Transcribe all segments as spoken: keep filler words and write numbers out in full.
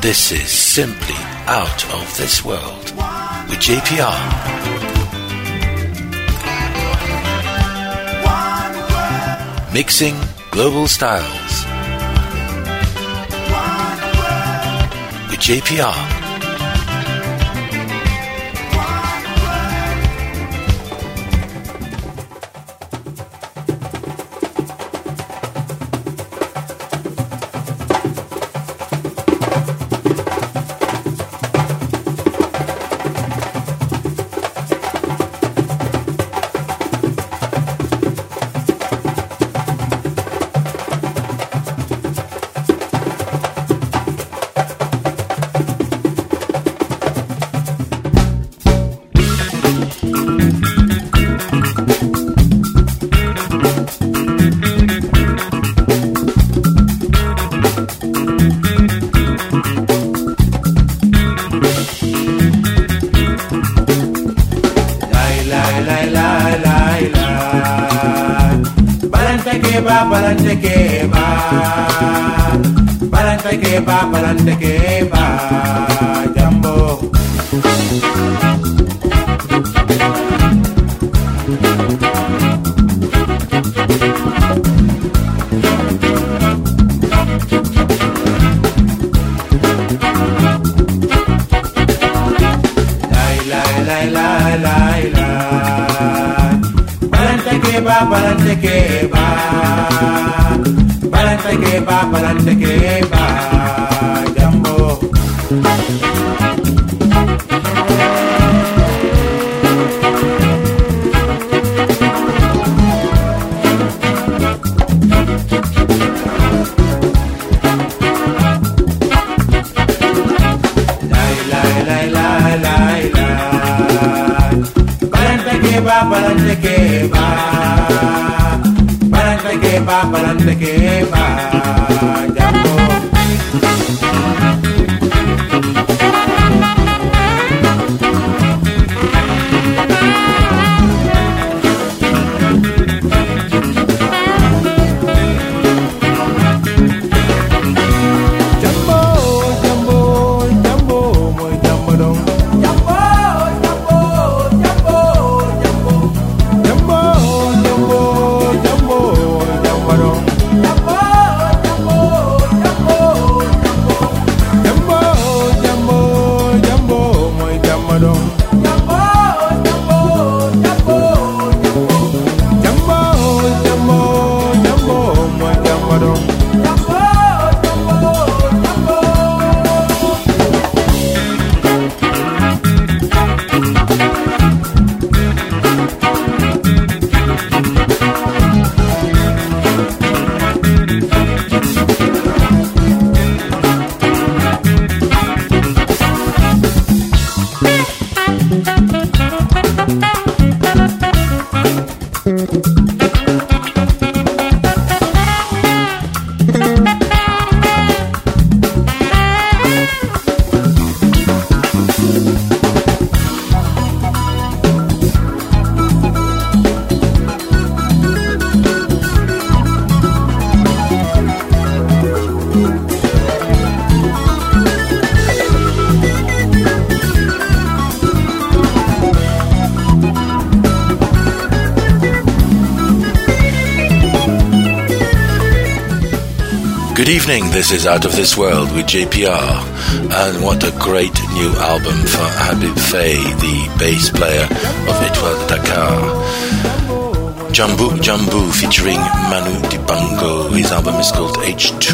This is simply out of this world with J P R. Mixing global styles with J P R. Good evening, this is Out of This World with J P R, and what a great new album for Habib Faye, the bass player of Etoile de Dakar. Jambu Jambu featuring Manu Dibango, his album is called H two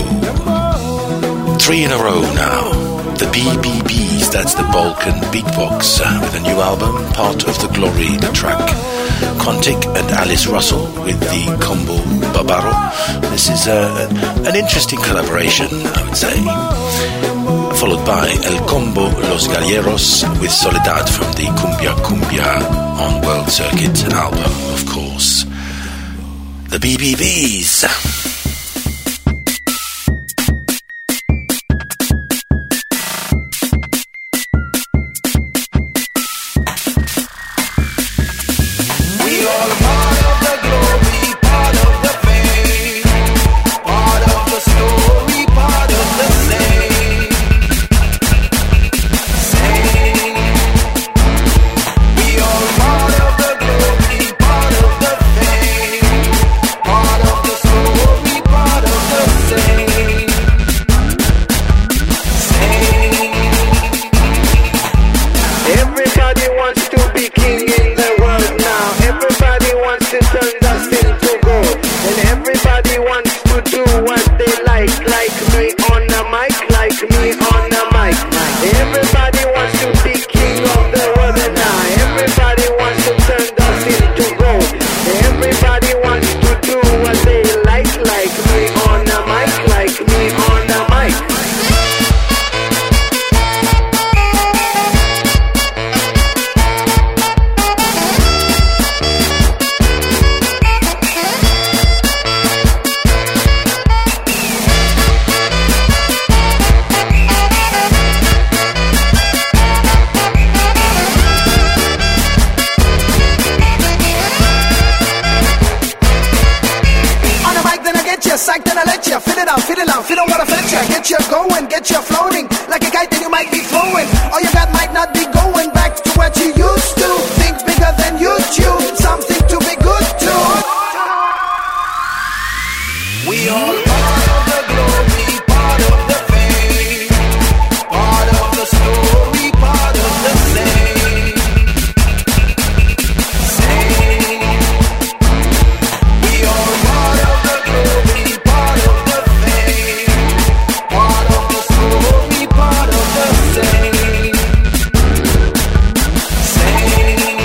O. Three in a row now. The B B Bs, that's the Balkan Beatbox, uh, with a new album, Part of the Glory, the track. Kontik and Alice Russell with the combo Barbaro. This is uh, an interesting collaboration, I would say. Followed by El Combo Los Galleros with Soledad from the Cumbia Cumbia on World Circuit album, of course. The B B Bs. Part of the story, part of the same. don't wanna fetch ya, get you going, get you floating. Like a kite that you might be throwing. All you got might not be going back to what you used to. Think bigger than YouTube, something to be good to. We all part of the glory, part of the fame, part of the story, part of the same. Same. We all part of the glory, part of the fame, part of the story, part of the same. Same.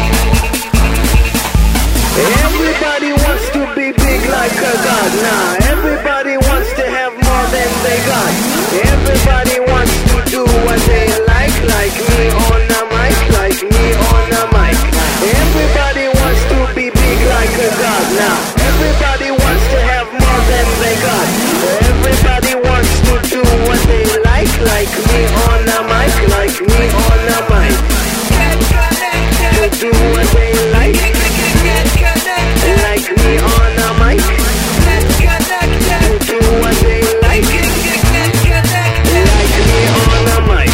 Everybody wants to be big like a god now. Everybody wants to have more than they got. Everybody wants to do what they like, like me on the mic, like me on the mic. Everybody wants to be big like a god now. Everybody wants to have more than they got. Everybody wants to do what they like, like me on the mic, like me on the mic. To do what they like, like me on the mic. To do what they like, like me on the mic.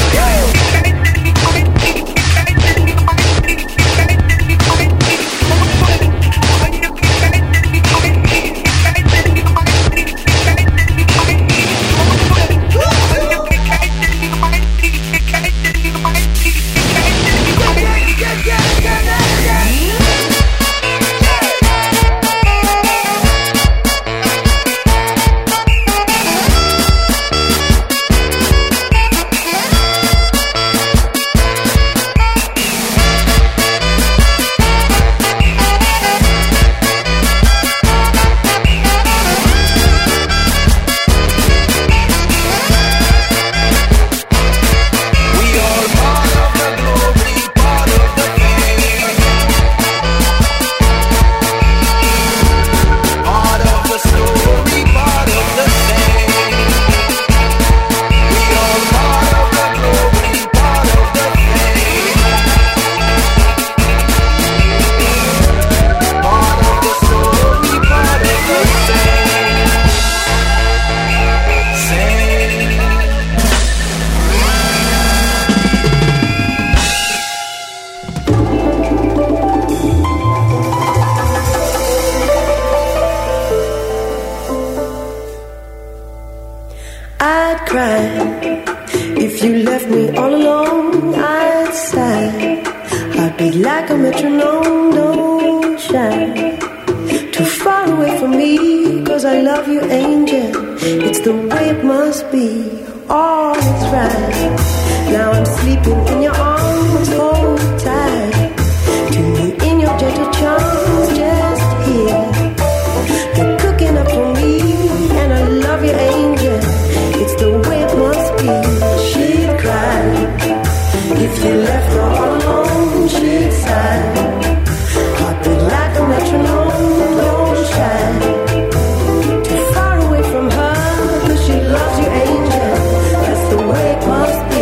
I'd cry if you left me all alone. I'd sigh, I'd beat like a metronome. Don't shine too far away from me, 'cause I love you, angel. It's the way it must be. All is right. Now I'm sleeping in your arms, hold tight to me in your gentle charms. Just here, you're cooking up for me, and I love you, angel. It's the way it must be. She'd cry if you left her all alone. She'd sigh, heartbeat like a metronome. Don't shine too far away from her, 'cause she loves you, angel. That's the way it must be.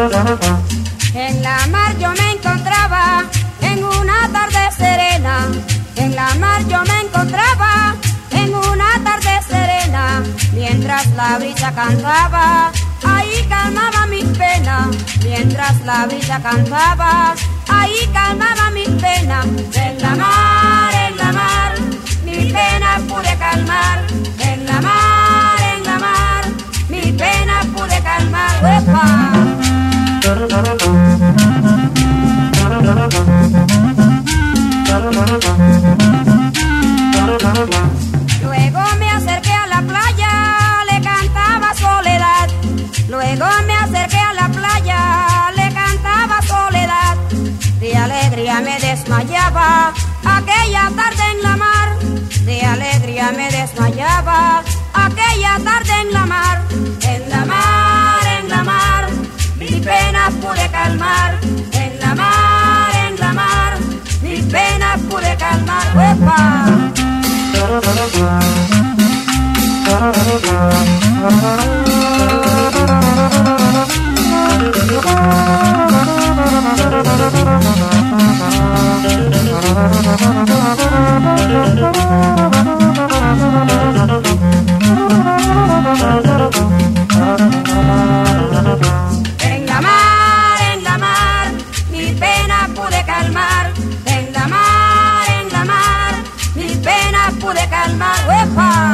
En la mar yo me encontraba en una tarde serena. En la mar yo me encontraba en una tarde serena. Mientras la brisa cantaba, ahí calmaba mis penas. Mientras la brisa cantaba, ahí calmaba mis penas. En la mar, en la mar, mis penas pude calmar. En la mar, en la mar, mis penas pude calmar. ¡Uepa! Luego me acerqué a la playa, le cantaba soledad. Luego me acerqué a la playa, le cantaba soledad. De alegría me desmayaba aquella tarde en la mar. De alegría me desmayaba aquella tarde en la mar. En la mar, en la mar, mis penas pude calmar. En la mar, en la mar, mis penas pude calmar. ¡Uepa! En la mar, en la mar, mis penas pude calmar. En la mar, en la mar, mis penas pude calmar. ¡Uepa!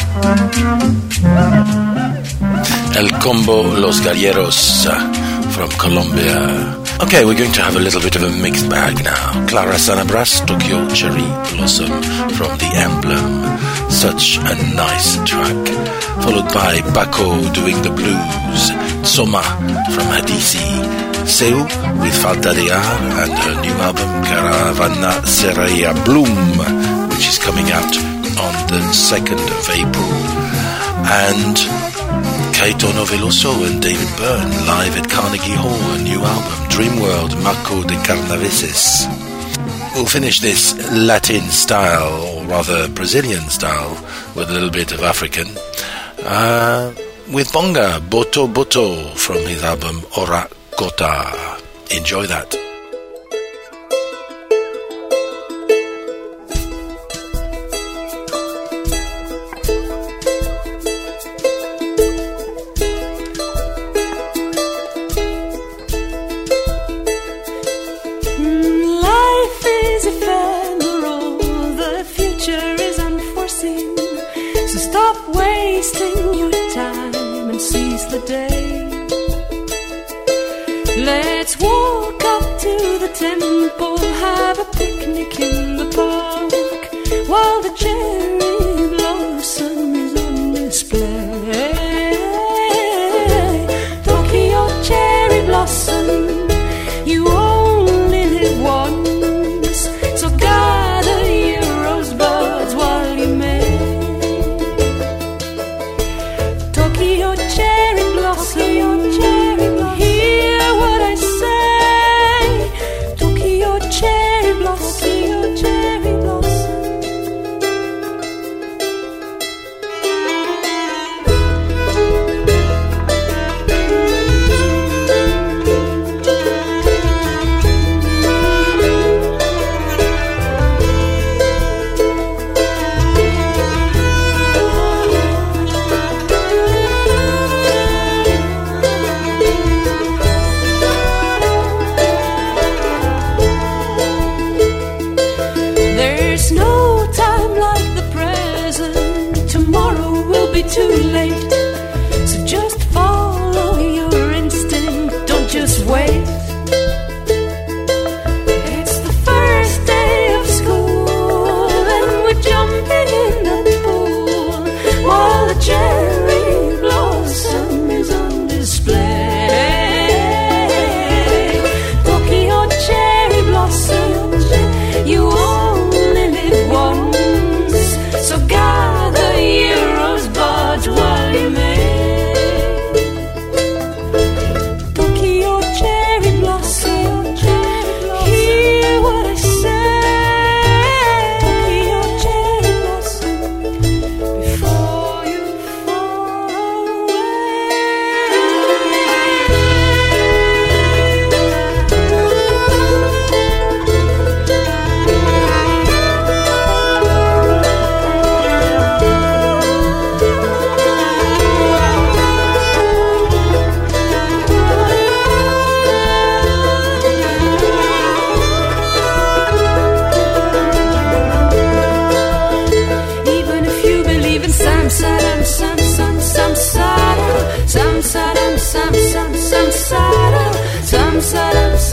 El combo Los Galleros uh, from Colombia. Okay, we're going to have a little bit of a mixed bag now. Clara Sanabras, Tokyo Cherry Blossom from The Emblem. Such a nice track. Followed by Bako doing the blues. Soma from Hadisi. Seu with Falta de Ar and her new album Caravana Sereia Bloom, which is coming out on the second of April. And Caetano Veloso and David Byrne live at Carnegie Hall, a new album, Dream World, Marco de Carnaveses. We'll finish this Latin style, or rather Brazilian style, with a little bit of African, uh, with Bonga, Boto Boto, from his album Ora Kota. Enjoy that. Let's walk up to the temple, have a picnic in the park, while the cherry blossom is on display. Tokyo cherry blossom, you only live once, so gather your rosebuds while you may. Tokyo cherry blossom, cherry blossom, hear what I say. Tokyo cherry blossom, cherry blossom. Too late, so just follow your instinct, don't just wait. It's the first day of school and we're jumping in the pool while the cherry blossom is on display. Tokyo cherry blossom, you only live once, so gather your rosebuds while you may. Tokyo cherry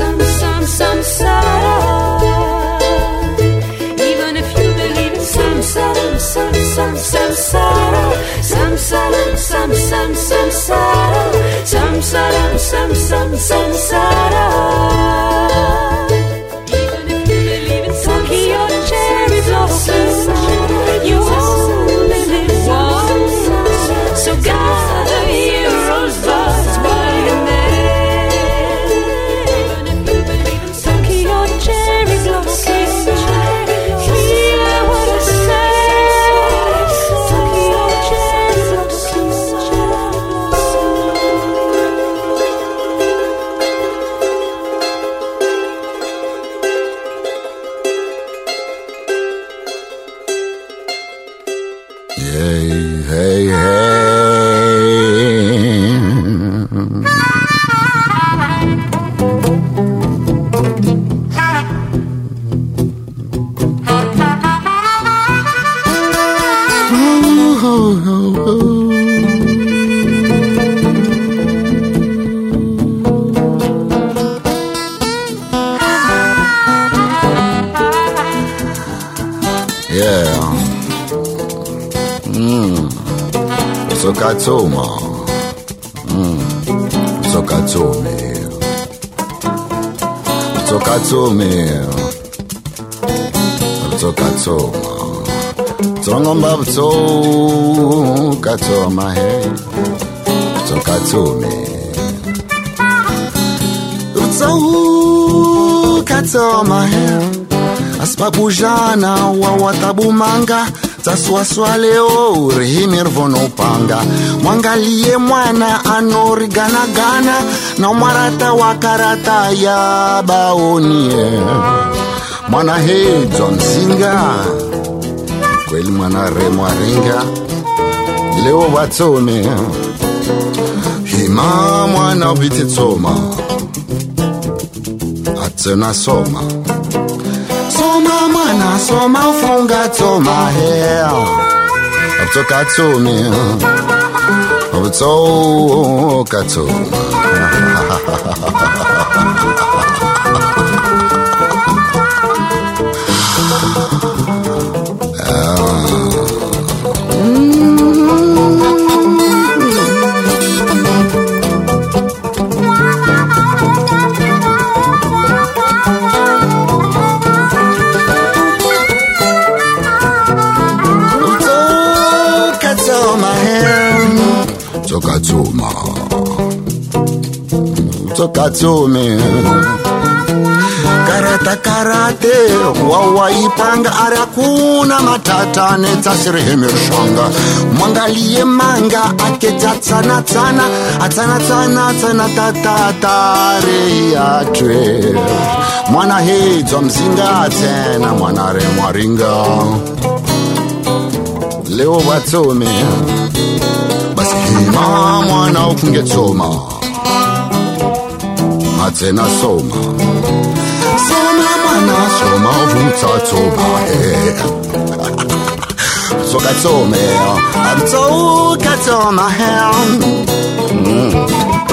some, some, samsara. Even if you believe in samsara, some, some, samsara, samsara, some, some, samsara, samsara, some, some, samsara. Even if you believe in Tokyo cherry blossoms, you only live once, so gather your rosebuds while you're there. Even if you believe in Tokyo cherry blossoms, hear what I say. Tokyo cherry blossoms, cherry blossoms. Hey, hey, hey. Ooh, ooh, ooh, ooh. Yeah. Mm. Sokatsoma. Mm. Sokatsome. Sokatsome. Sokatsoma. Tsongomba butso katsoma hey. Sokatsome. Butso katsoma hey. Asipapujana wa watabumanga taswaswa leo rihimir vonopanga mwangalie mwana anoriganagana na mwarata wa karata ya baonie mwana hedzo msinga kweli mwana remwaringa leo watsome hima mwana ubititsoma atsena soma soma mwana soma ufunga tsoma hea abtsoka tsome abtsoka tsoma Sokatsoma Sokatsome Karata karate wawa ipanga arakuna matata netsasirihemirshanga mwangalie manga aketa tsana tsana atsana tsana tsana tatatare yatwe mwana hedzo mzinga tsena mwana remwaringa leo watsome basi hima mwana ufunge tsoma atsena soma soma mwana soma uvutsa tsoma sokatsome amtsokatsoma mm.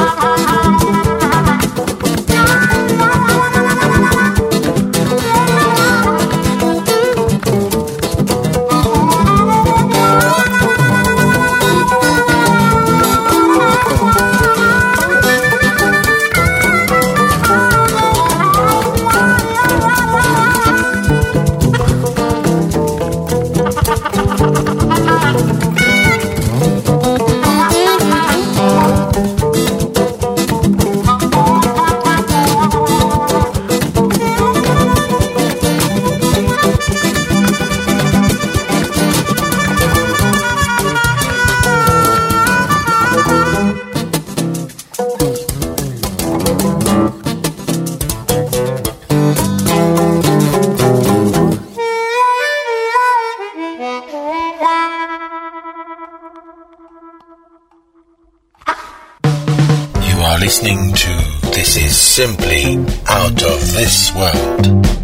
Listening to This Is Simply Out of This World.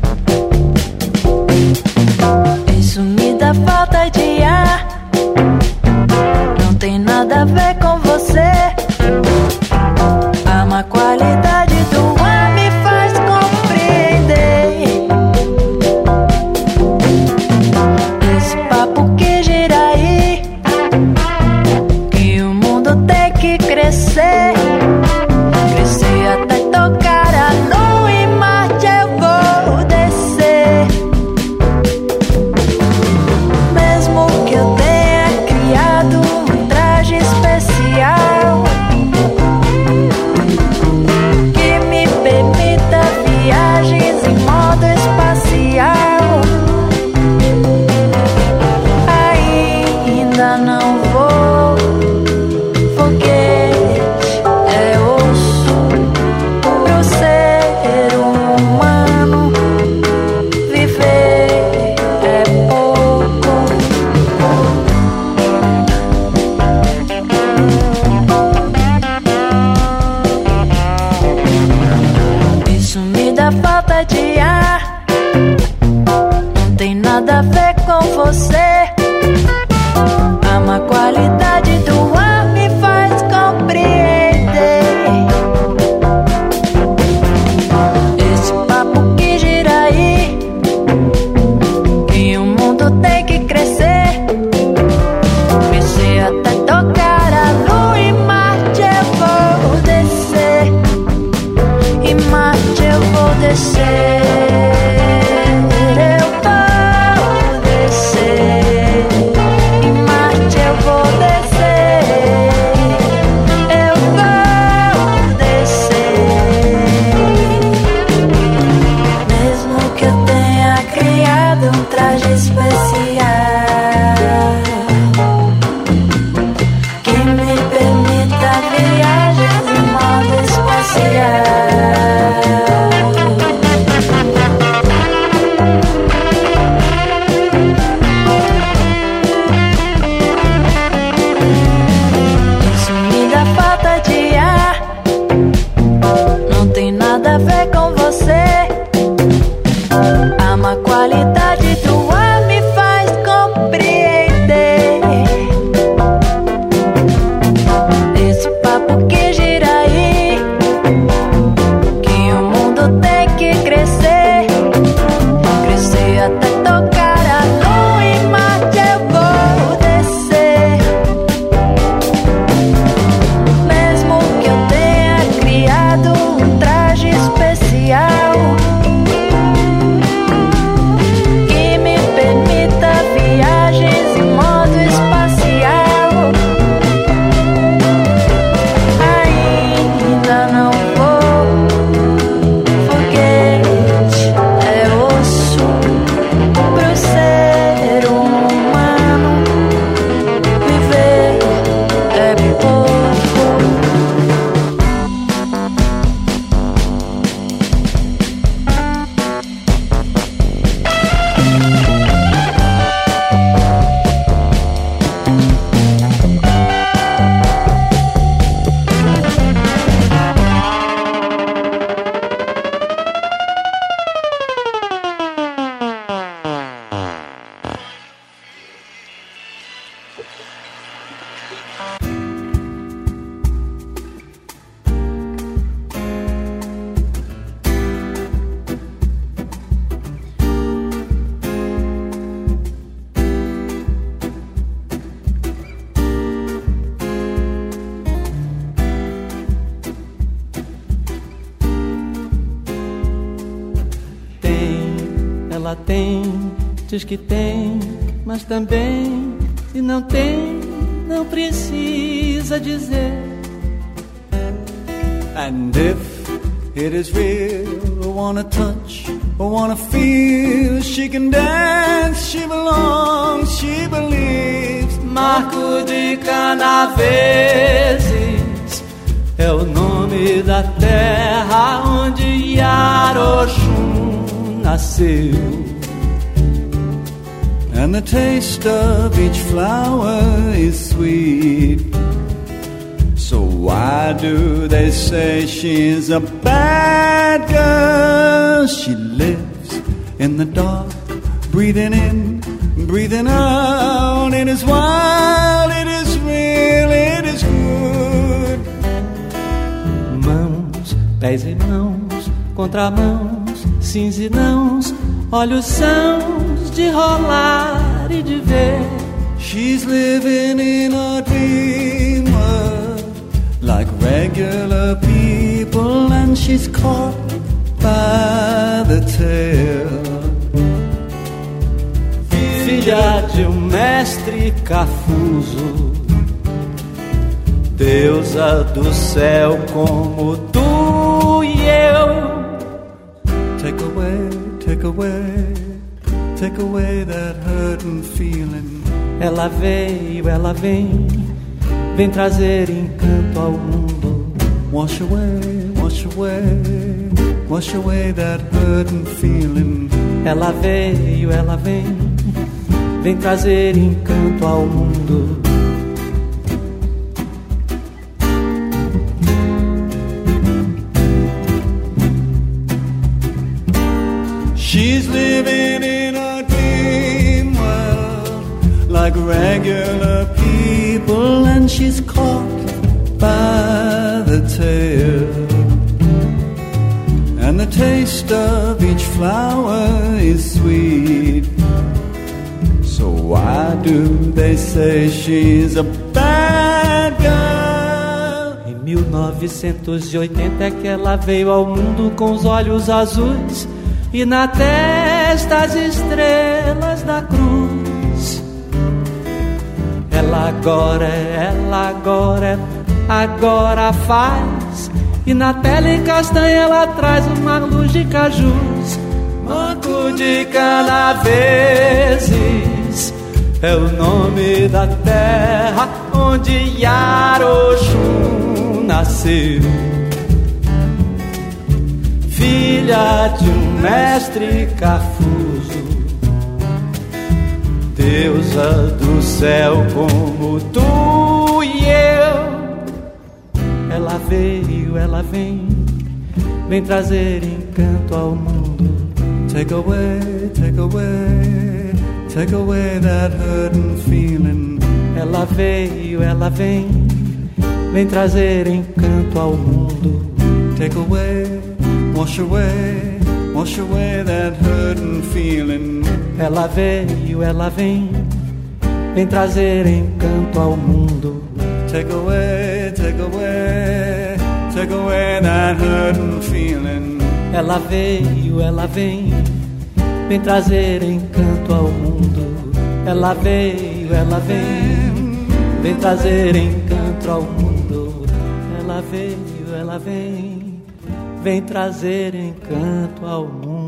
Isso me dá falta de ar, não tem nada a ver com você. A má qualidade do ar me faz falta de ar. Não tem nada a ver com você. A má qualidade do ar me faz compreender. Esse papo que gira aí, que o mundo tem que crescer, crescer até tocar a lua. E Marte eu vou descer, e Marte eu vou descer. Ela tem, diz que tem, mas também, se não tem, não precisa dizer. And if it is real, or wanna touch, or wanna feel, she can dance, she belongs, she believes. Marco de Canaveses é o nome da terra onde Yaroshun nasceu. And the taste of each flower is sweet. So why do they say she's a bad girl? She lives in the dark, breathing in, breathing out. It is wild, it is real, it is good. Mãos, pés e mãos, contramãos, sims e nãos, olhos sãos de rolar e de ver. She's living in a dream world, like regular people, and she's caught by the tail. Filha de um mestre cafuso, deusa do céu como tu e eu. Take away, take away, take away that hurting feeling. Ela veio, ela vem, vem trazer encanto ao mundo. Wash away, wash away, wash away that hurting feeling. Ela veio, ela vem, vem trazer encanto ao mundo. She's living in a dream world like regular people, and she's caught by the tail. And the taste of each flower is sweet. So why do they say she's a bad girl? Em mil novecentos e oitenta é que ela veio ao mundo com os olhos azuis e na testa as estrelas da cruz. Ela agora, ela agora, agora faz. E na pele castanha ela traz uma luz de cajus. Manco de Canaveses é o nome da terra onde Yaroxum nasceu. Filha de um mestre cafuso, deusa do céu como tu e eu. Ela veio, ela vem, vem trazer encanto ao mundo. Take away, take away, take away that hurting feeling. Ela veio, ela vem, vem trazer encanto ao mundo. Take away, wash away, wash away that hurting feeling. Ela veio, ela vem, vem trazer encanto ao mundo. Take away, take away, take away that hurting feeling. Ela veio, ela vem, vem trazer encanto ao mundo. Ela veio, ela vem, vem trazer encanto ao mundo. Ela veio, ela vem, vem trazer encanto ao mundo.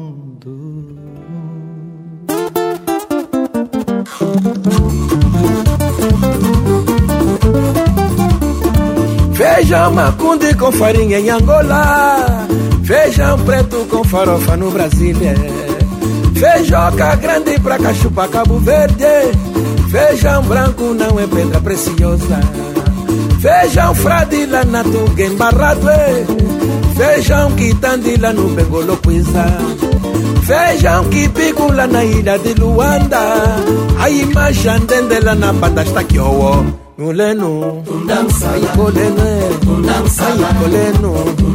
Feijão macunde com farinha em Angola, feijão preto com farofa no Brasil, feijoca grande pra cachupa Cabo Verde, feijão branco não é pedra preciosa, feijão fradila na tuga embarrado, feijão quitandila no Bengoloquiza, feijão que picula na ilha de Luanda, a imagem dela na banda está aqui, oh, oh. Muleno, ai coleno, ai coleno,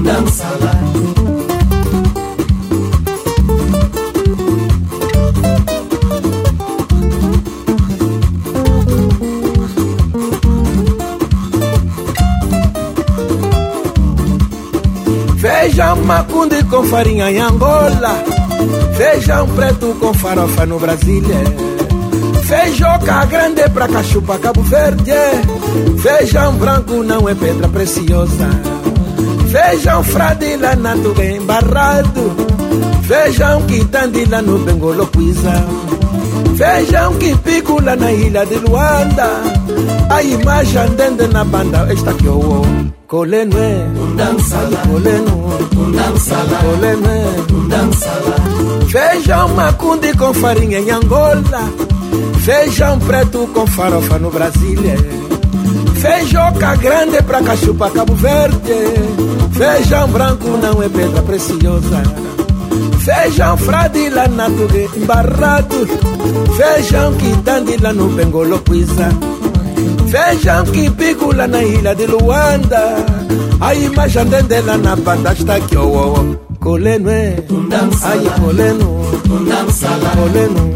feijão macunde com farinha em Angola, feijão preto com farofa no Brasil, feijoca grande pra cachupa Cabo Verde, feijão branco não é pedra preciosa, feijão fradila na tuga embarrado, feijão quitandila no Bengoloquiza, feijão que picula na ilha de Luanda, a imagem dende na banda está aqui, oh, oh. Coleno é, coleno, coleno é, feijão macunde com farinha em Angola, feijão preto com farofa no Brasil, feijoca grande pra cachupa Cabo Verde, feijão branco não é pedra preciosa, feijão fradila na tuga embarrado, feijão quitandila no Bengoloquiza, feijão que picula na ilha de Luanda, a imagem dela na banda está aqui, oh, oh, oh. Coleno é, ai coleno, coleno.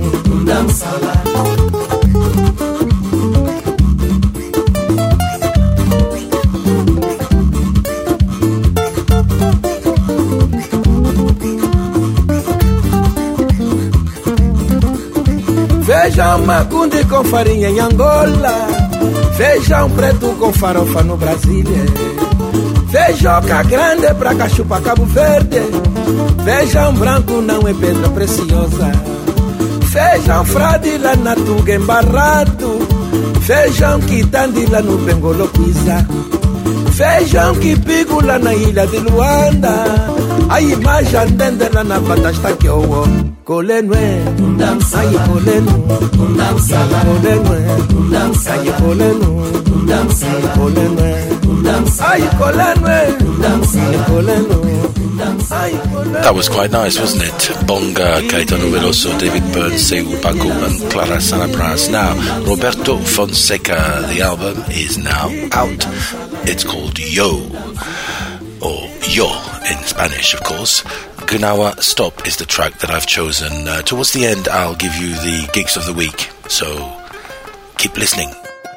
Feijão macunde com farinha em Angola, feijão preto com farofa no Brasil, feijoca grande pra cachupa Cabo Verde, feijão branco não é pedra preciosa, feijão fradila na tuga embarrado, feijão quitandila no Bengoloquiza, feijão que picula na ilha de Luanda, a imagem dela na banda está aqui, oh, oh. Coleno é, ai coleno, coleno é, ai coleno, coleno é, ai coleno é, ai coleno. That was quite nice, wasn't it? Bonga, Caetano Veloso, David Byrne, Seu Paco, and Clara Sanabras. Now, Roberto Fonseca, the album is now out. It's called Yo, or Yo in Spanish, of course. Gnawa Stop is the track that I've chosen. Uh, towards the end, I'll give you the gigs of the week, so keep listening.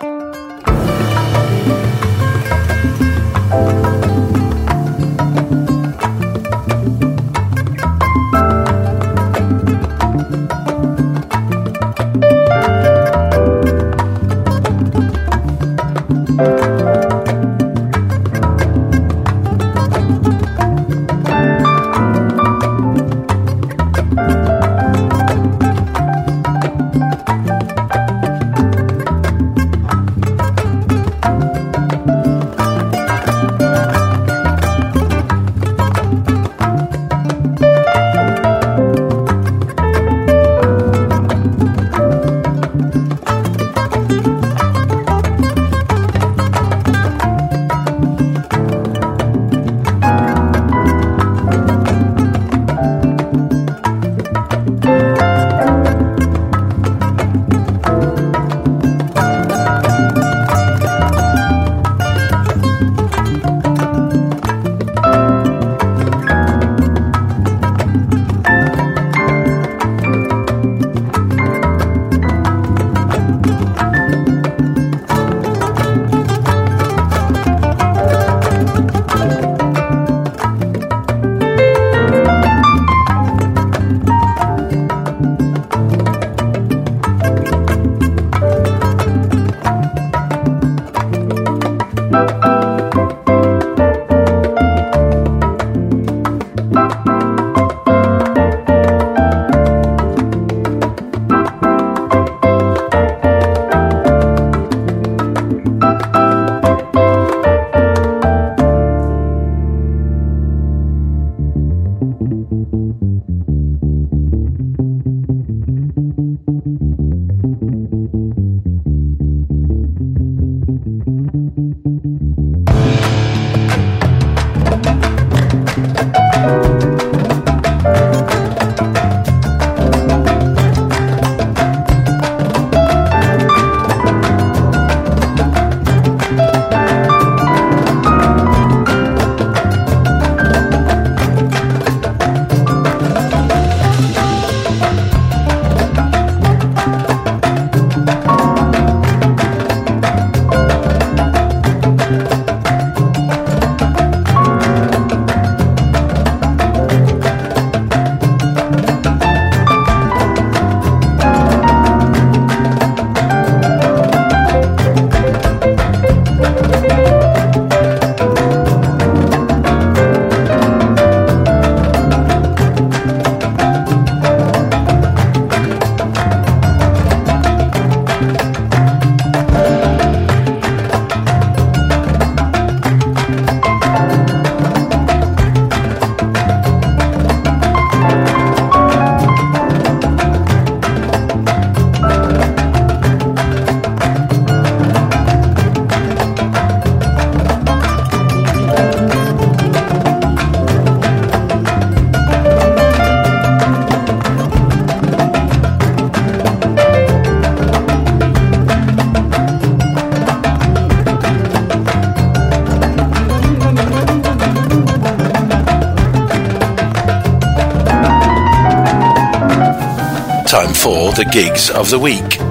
Time for the gigs of the week.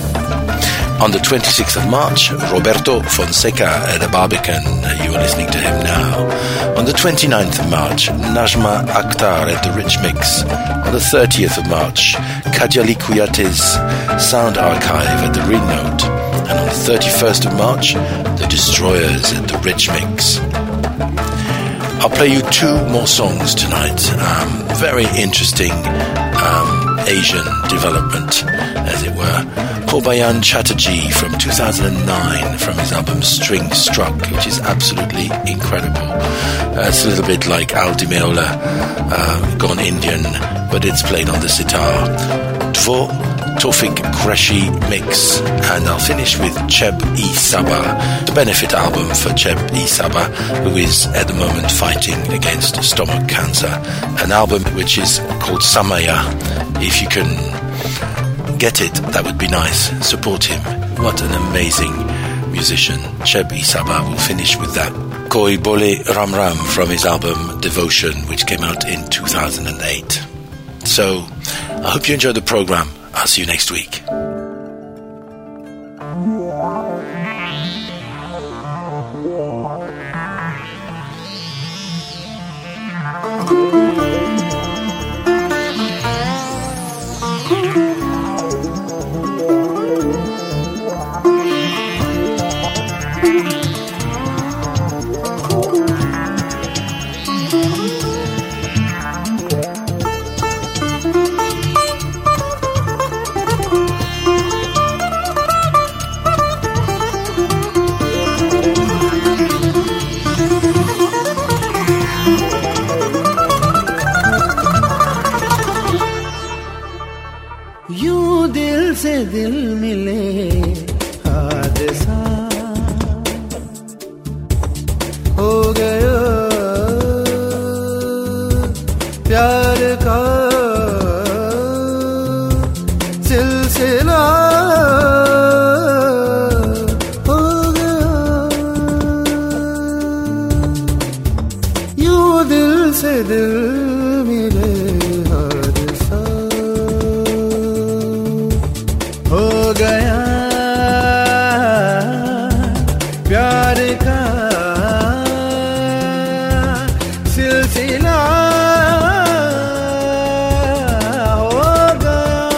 On the twenty-sixth of March, Roberto Fonseca at the Barbican. You are listening to him now. On the twenty-ninth of March, Najma Akhtar at the Rich Mix. On the thirtieth of March, Kadiali Kuyate's Sound Archive at the Green Note. And on the thirty-first of March, The Destroyers at the Rich Mix. I'll play you two more songs tonight. Um, very interesting um, Asian development, as it were. Kobayan Chatterjee from two thousand nine from his album String Struck, which is absolutely incredible. Uh, it's a little bit like Al Di Meola, uh, gone Indian, but it's played on the sitar. Dvo Tawfiq Qureshi mix, and I'll finish with Cheb-E Saba, the benefit album for Cheb-E Saba, who is at the moment fighting against stomach cancer. An album which is called Samaya. If you can get it, that would be nice. Support him. What an amazing musician. Cheb-E Saba will finish with that. Koi Bole Ram Ram from his album Devotion, which came out in two thousand eight. So, I hope you enjoyed the program. I'll see you next week. दिल मिले हादसा हो गया प्यार का सिलसिला हो गया यूं दिल से दिल मिले हादसा हो गया प्यार का सिलसिला होगा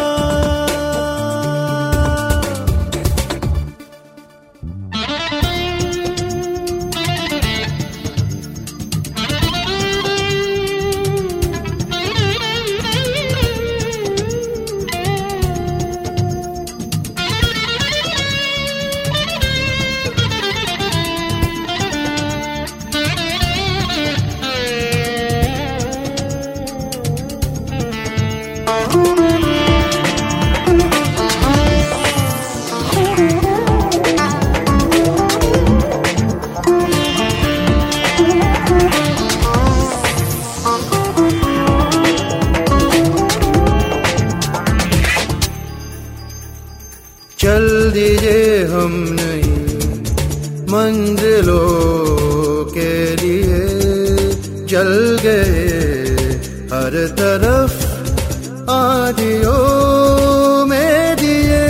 चल दीजिए हम नई मंजिलों के लिए चल गए हर तरफ आदियों में दिए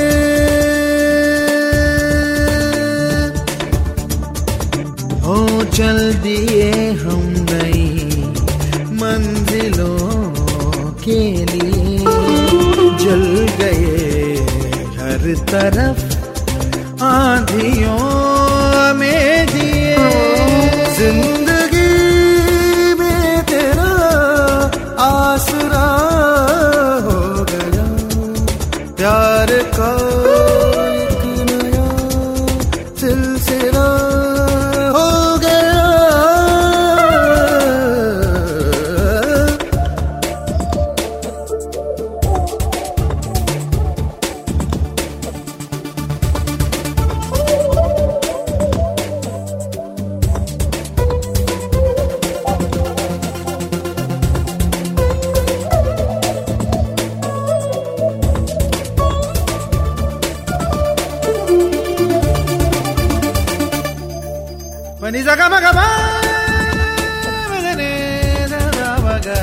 हो चल दिए हम नई मंजिलों के लिए जल गए हर तरफ आंधियों में दिए जिंदगी में तेरा आसरा हो गया प्यार का एक नया सिलसिला हो गया Manisa kama kama magane na maga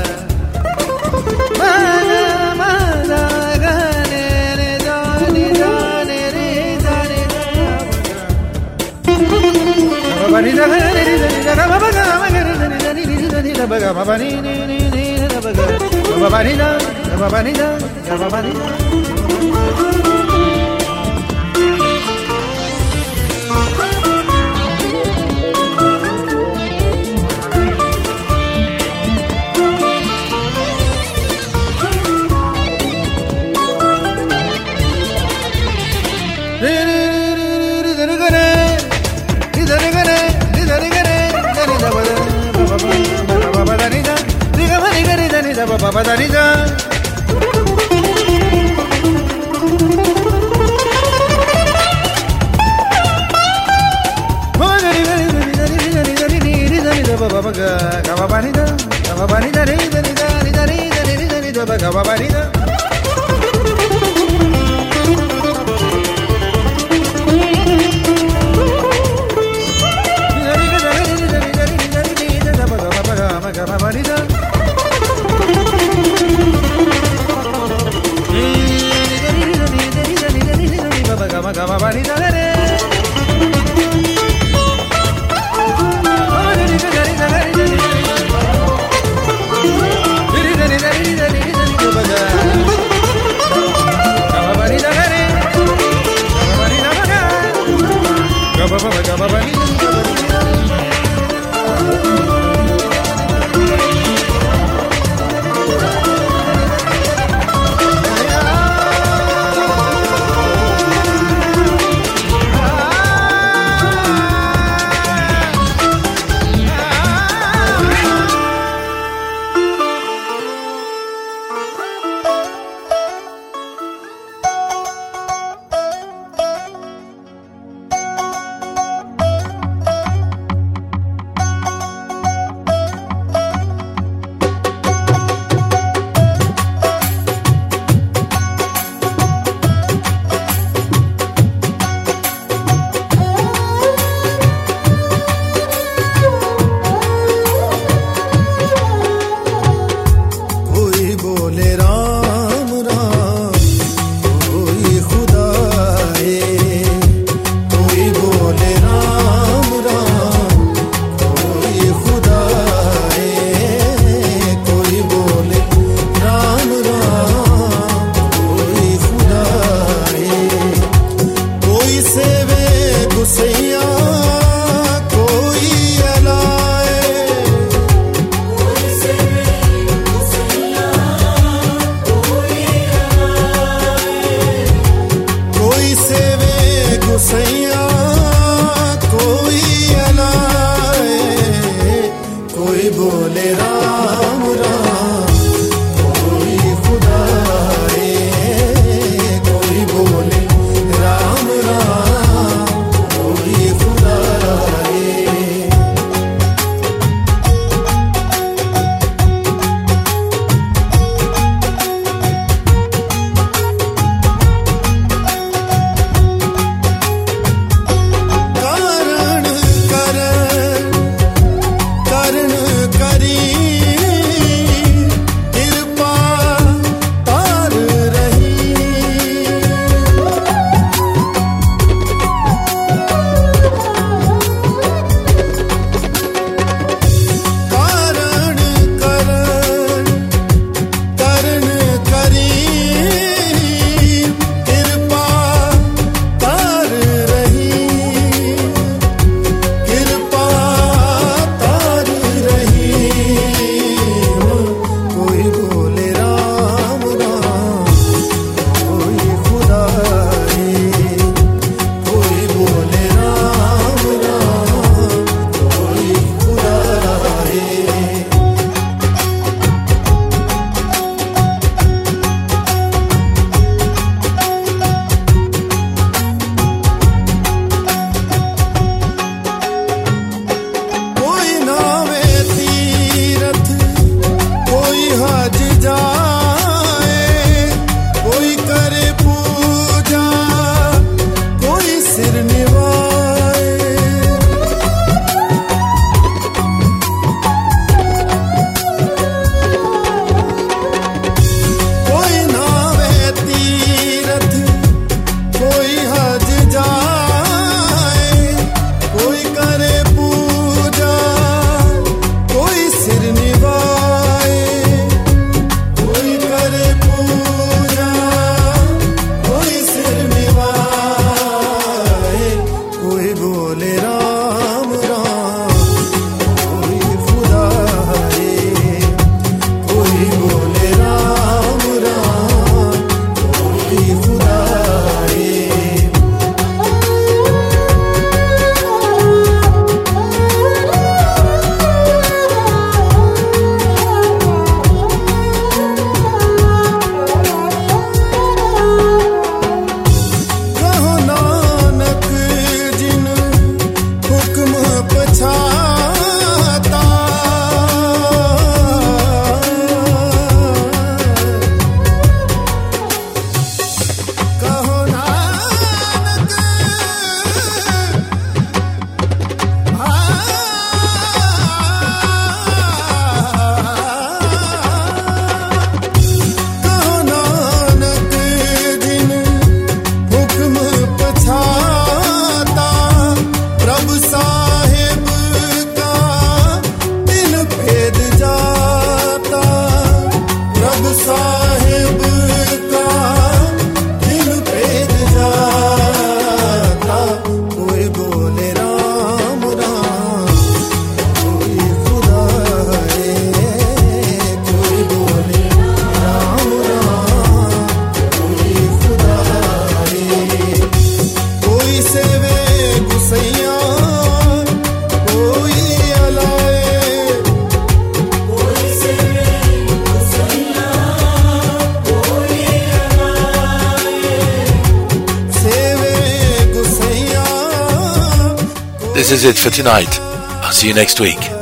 maga maga gane ne dani dani re dani maga bani da gane ne dani da maga maga magane dani dani dani da maga mabani ne ne ne da maga mabani da mabani da mabani da Baba Danida कोई this is it for tonight. I'll see you next week.